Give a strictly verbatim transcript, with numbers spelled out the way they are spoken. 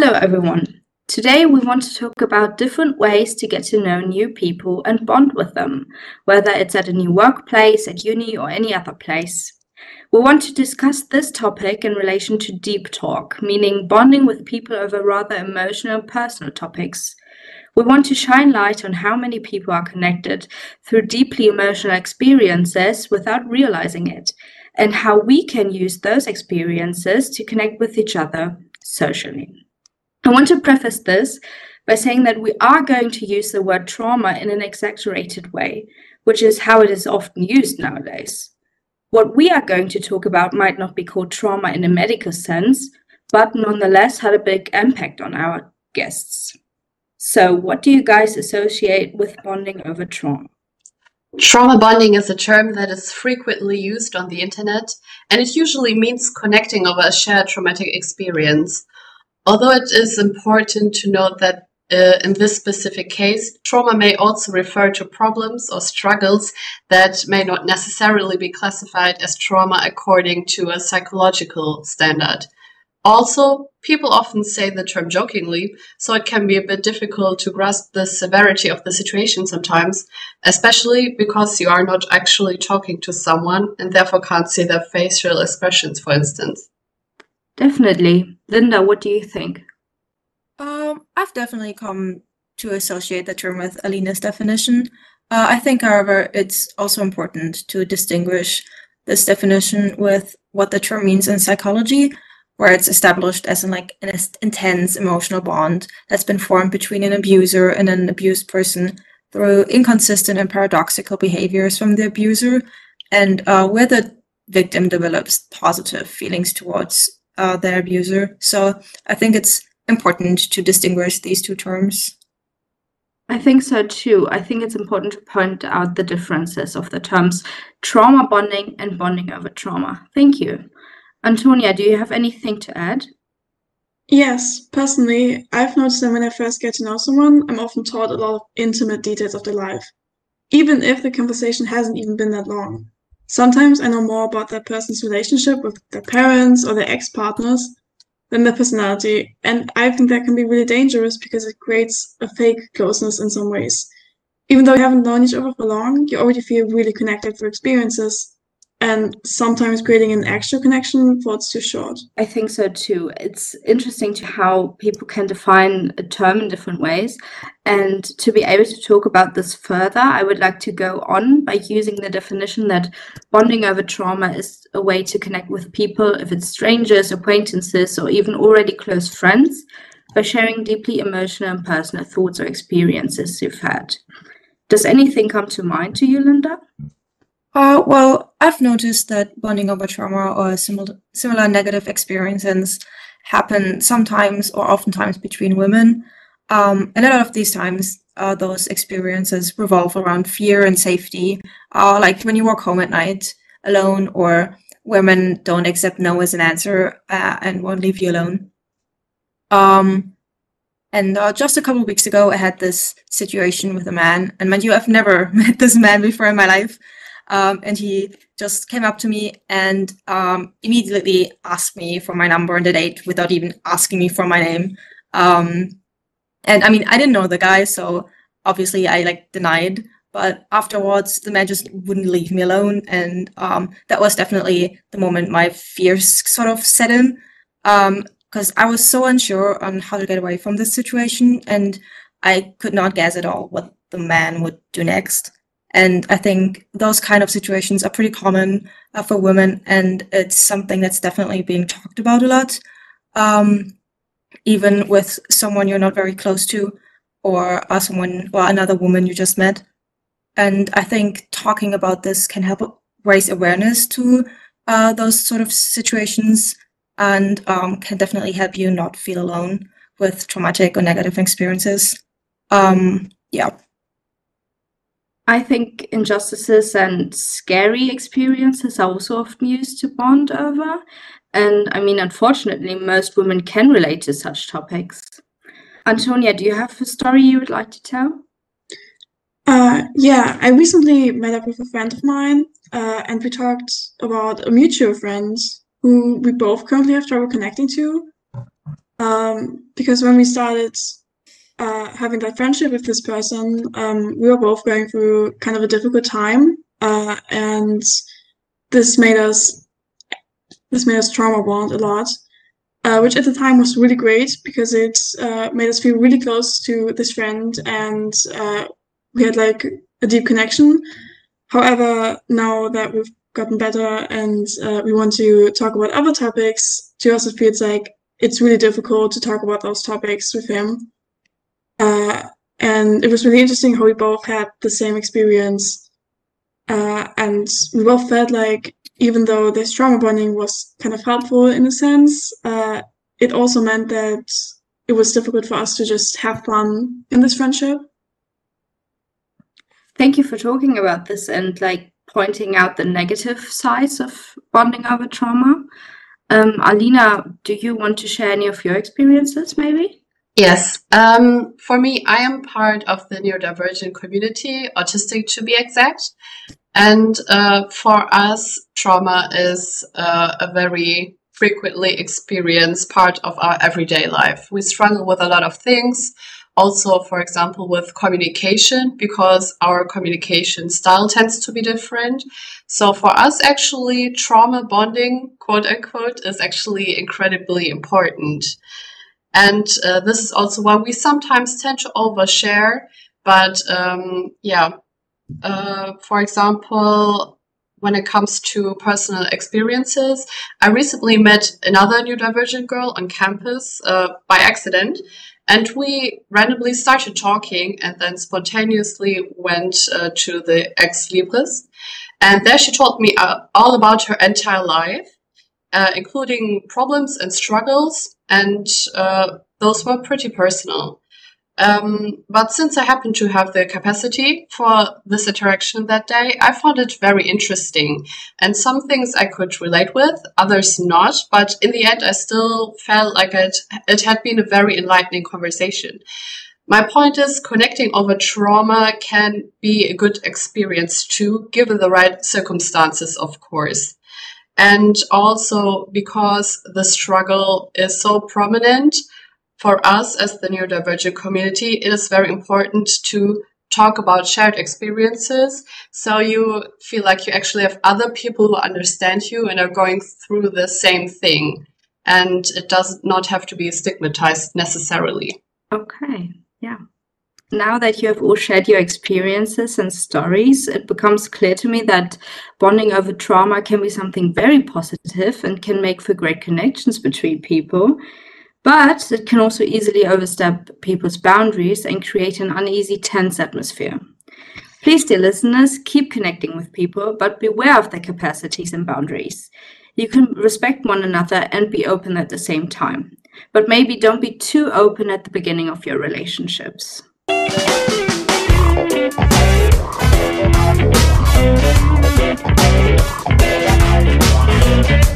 Hello, everyone. Today, we want to talk about different ways to get to know new people and bond with them, whether it's at a new workplace, at uni, or any other place. We want to discuss this topic in relation to deep talk, meaning bonding with people over rather emotional and personal topics. We want to shine light on how many people are connected through deeply emotional experiences without realizing it, and how we can use those experiences to connect with each other socially. I want to preface this by saying that we are going to use the word trauma in an exaggerated way, which is how it is often used nowadays. What we are going to talk about might not be called trauma in a medical sense, but nonetheless had a big impact on our guests. So, what do you guys associate with bonding over trauma? Trauma bonding is a term that is frequently used on the internet, and it usually means connecting over a shared traumatic experience. Although it is important to note that uh, in this specific case, trauma may also refer to problems or struggles that may not necessarily be classified as trauma according to a psychological standard. Also, people often say the term jokingly, so it can be a bit difficult to grasp the severity of the situation sometimes, especially because you are not actually talking to someone and therefore can't see their facial expressions, for instance. Definitely. Linda, what do you think? Um, I've definitely come to associate the term with Alina's definition. Uh, I think, however, it's also important to distinguish this definition with what the term means in psychology, where it's established as an like an intense emotional bond that's been formed between an abuser and an abused person through inconsistent and paradoxical behaviors from the abuser, and uh, where the victim develops positive feelings towards uh, their abuser. So I think it's important to distinguish these two terms. I think so too. I think it's important to point out the differences of the terms trauma bonding and bonding over trauma. Thank you. Antonia, do you have anything to add? Yes, personally, I've noticed that when I first get to know someone, I'm often taught a lot of intimate details of their life, even if the conversation hasn't even been that long. Sometimes I know more about that person's relationship with their parents or their ex-partners than their personality, and I think that can be really dangerous because it creates a fake closeness in some ways. Even though you haven't known each other for long, you already feel really connected through experiences, and sometimes creating an extra connection falls too short. I think so too. It's interesting to how people can define a term in different ways. And to be able to talk about this further, I would like to go on by using the definition that bonding over trauma is a way to connect with people, if it's strangers, acquaintances, or even already close friends, by sharing deeply emotional and personal thoughts or experiences you've had. Does anything come to mind to you, Linda? Uh, well, I've noticed that bonding over trauma or similar, similar negative experiences happen sometimes or oftentimes between women. Um, and a lot of these times, uh, those experiences revolve around fear and safety, uh, like when you walk home at night alone, or women don't accept no as an answer uh, and won't leave you alone. Um, and uh, just a couple of weeks ago, I had this situation with a man, and mind you, I've never met this man before in my life. Um, and he just came up to me and um, immediately asked me for my number on the date without even asking me for my name. Um, and I mean, I didn't know the guy, so obviously I like denied. But afterwards, the man just wouldn't leave me alone, and um, that was definitely the moment my fears sort of set in, because um, I was so unsure on how to get away from this situation, and I could not guess at all what the man would do next. And I think those kind of situations are pretty common uh, for women, and it's something that's definitely being talked about a lot, um, even with someone you're not very close to, or uh, someone or another woman you just met. And I think talking about this can help raise awareness to uh, those sort of situations, and um, can definitely help you not feel alone with traumatic or negative experiences. Um, yeah. I think injustices and scary experiences are also often used to bond over. And I mean, unfortunately, most women can relate to such topics. Antonia, do you have a story you would like to tell? Uh, yeah, I recently met up with a friend of mine, uh, and we talked about a mutual friend who we both currently have trouble connecting to. Um, because when we started uh, having that friendship with this person, um, we were both going through kind of a difficult time, uh, and this made us this made us trauma bond a lot, uh, which at the time was really great because it uh, made us feel really close to this friend, and uh, we had like a deep connection. However, now that we've gotten better and uh, we want to talk about other topics, to us it feels like it's really difficult to talk about those topics with him. Uh, and it was really interesting how we both had the same experience. Uh, and we both felt like even though this trauma bonding was kind of helpful in a sense, uh, it also meant that it was difficult for us to just have fun in this friendship. Thank you for talking about this and like pointing out the negative sides of bonding over trauma. Um, Alina, do you want to share any of your experiences, maybe? Yes. Um, for me, I am part of the neurodivergent community, autistic to be exact. And uh, for us, trauma is uh, a very frequently experienced part of our everyday life. We struggle with a lot of things. Also, for example, with communication, because our communication style tends to be different. So for us, actually, trauma bonding, quote unquote, is actually incredibly important. And uh, this is also why we sometimes tend to overshare. But um, yeah, uh, for example, when it comes to personal experiences, I recently met another neurodivergent girl on campus uh, by accident. And we randomly started talking and then spontaneously went uh, to the Ex Libris. And there she told me uh, all about her entire life, uh, including problems and struggles. And uh, those were pretty personal. Um, but since I happened to have the capacity for this interaction that day, I found it very interesting. And some things I could relate with, others not. But in the end, I still felt like it, it had been a very enlightening conversation. My point is, connecting over trauma can be a good experience too, given the right circumstances, of course. And also because the struggle is so prominent, for us as the neurodivergent community, it is very important to talk about shared experiences. So you feel like you actually have other people who understand you and are going through the same thing. And it does not have to be stigmatized necessarily. Okay, yeah. Now that you have all shared your experiences and stories, it becomes clear to me that bonding over trauma can be something very positive and can make for great connections between people. But it can also easily overstep people's boundaries and create an uneasy, tense atmosphere. Please, dear listeners, keep connecting with people, but beware of their capacities and boundaries. You can respect one another and be open at the same time. But maybe don't be too open at the beginning of your relationships. Thank you.